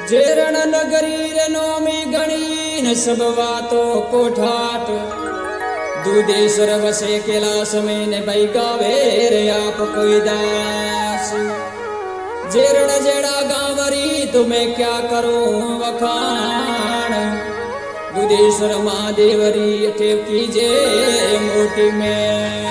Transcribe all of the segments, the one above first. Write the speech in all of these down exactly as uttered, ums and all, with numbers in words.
जेरण नगरी रे नोमी गणी न सब बातों को ठाट दूधेश्वर वसे कैलाश में ने भाई गावे रे आप कोई दास। जेरण जेड़ा गांवरी तुम्हें क्या करूं वखान दूधेश्वर महादेवरी अटेप कीजे मोटी में।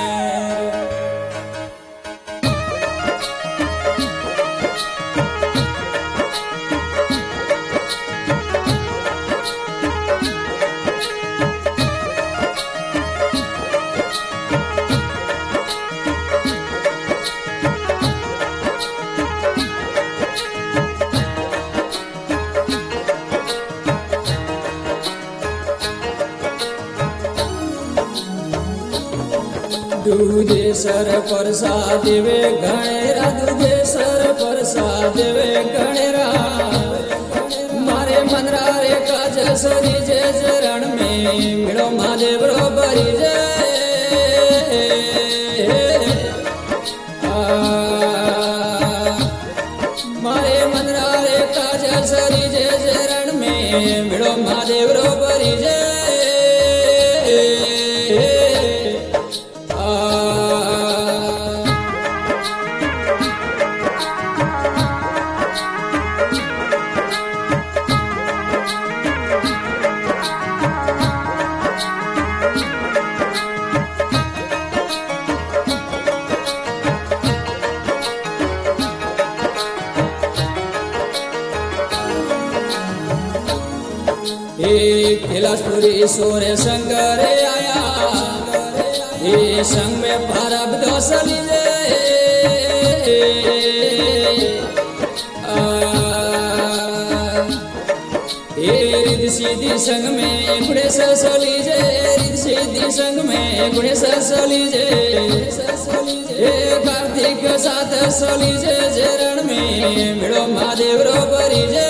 दूधेश्वर प्रसाद देवे गणेरा दूधेश्वर प्रसाद देवे गणेरा मारे मनरा रे काज सरी जे चरण में मिलो महादेव रो बरी जे मारे मनरा रे काज सरी जे चरण में मिलो महादेव रो बरी जे। कैलाशपुरी सोरे शंकर आया ये संग में भारत दोसली रिद सीधी संग में गुणे सली जे रिद सीधी संग में गुणे सली जे कार्तिक साथ सली जे चरण में मिलो महादेव रो बरी जे।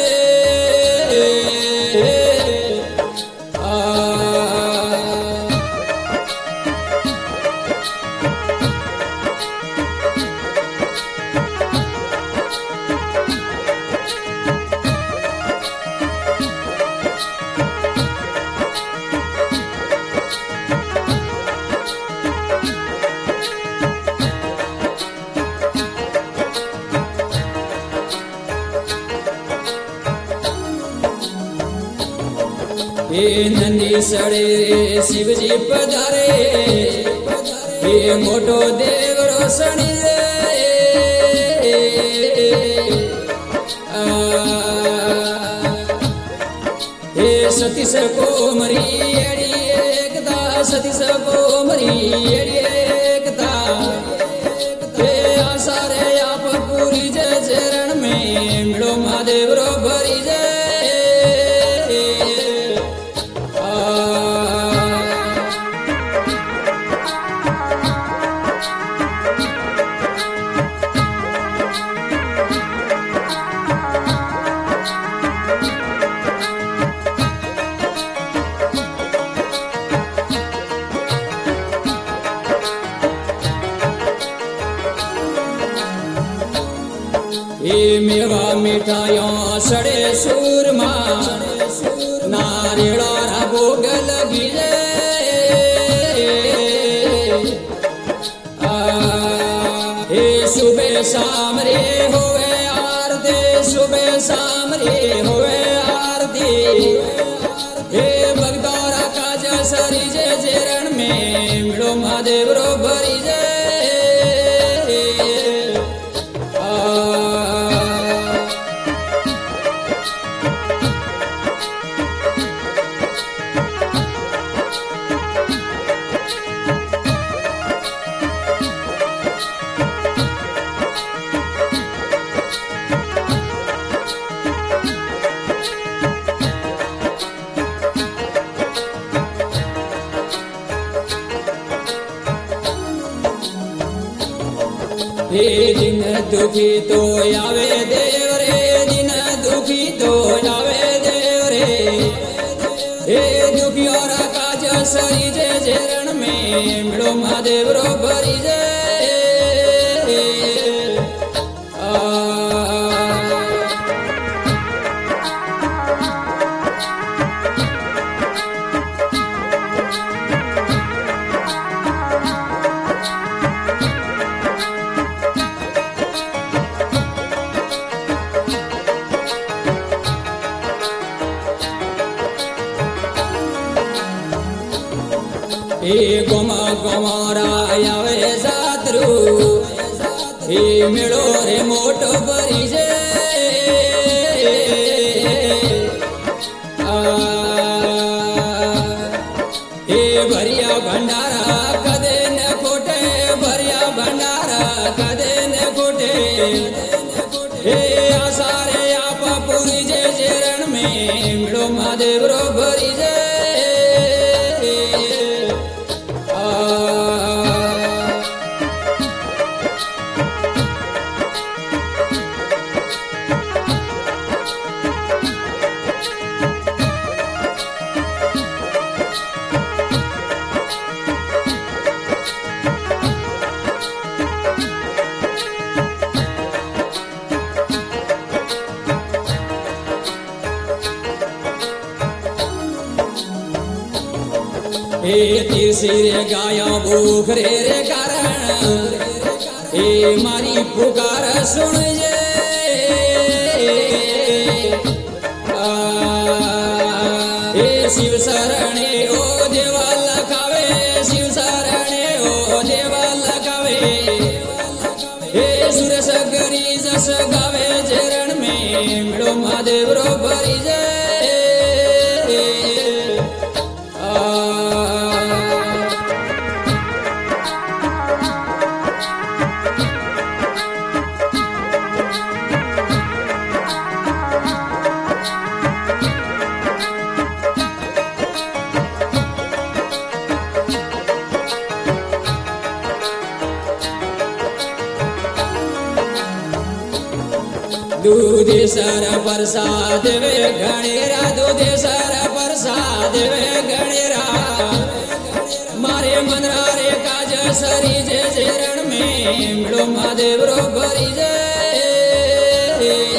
ये नंदी सड़े शिव जी पधारे ये मोटो देव रोशनी ये सतीश को मरी एड़ी एकता सतीश को मरी एड़ी एकता ये आसारे आप पूरी जय चरण में मिलो महादेव रो भरी जय। ये मेवा मिठाइयों सड़े सूरमा नारियला भोग लगी हे सुबह शाम रे होवे आरती सुबह शाम रे होवे आरती हे भगदौरा काज सरी जे चरण में मिलो महादेव रो भरी जे। हे दिन दुखी तो आवे देव रे दिन दुखी तो आवे देव रे हे दुखी और काज सरी जे चरण में मिलो महादेव रो भरी जे। आ हे गोमा गोमारा आवे जातरू हे मेळो रे मोटो भरी जे हे भरिया भंडारा कदे न खोटे भरिया भंडारा कदे न खोटे हे आसारे आप पूरी जे चरण में मेळो महादेव रो भरी जे हे तीरसी रे गाया भूख रे रे कारण हे मारी पुकार सुन जे हे शिव शरणे ओ देवा लखावे शिव शरणे ओ देवा लखावे हे सुरस गरी जस गावे चरण में मेळो महादेव रो भरी जे दूधेश्वर प्रसाद वे गणेरा दूधेश्वर प्रसाद वे गणेरा मारे मनरा रे काज सरी जे चरण में मेळो महादेव रो भरी जे